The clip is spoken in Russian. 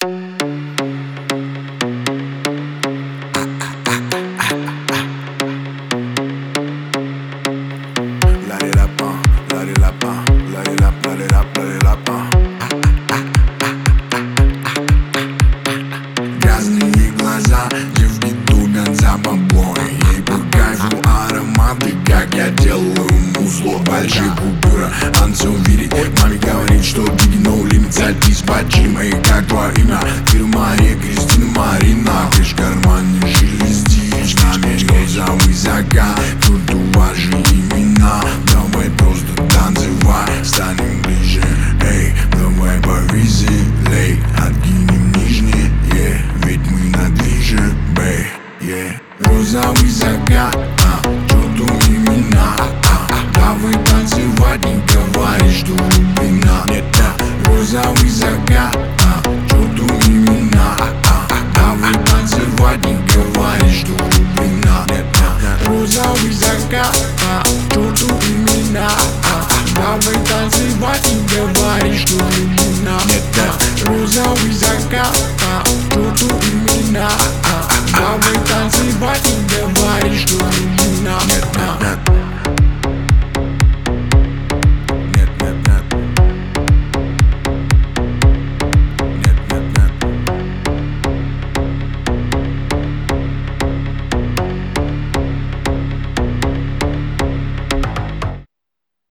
Грязные глаза, девки тубят за бабой. Ей по кайфу ароматы, как я делаю музло. Большие купюра, он все видит. Маме говорит, что Biggie no limit, садись почима. И как твое имя? Мария, Кристина, Марина. Пишь карманы, шелестишь. Нами розовый закат, тут ваши имена. Давай просто танцевай, станем ближе. Эй, давай повеселей, откинем нижние, ведь мы на движе, бэй, Розовый закат, чё тут имена, давай танцевать, не говори, что глубина. Нет, розовый закат, чё тут имена, давай танцевать, не говори, что глубина. Нет, розовый закат, чё тут имена, давай танцевать, не говори, что глубина. Нет, розовый закат.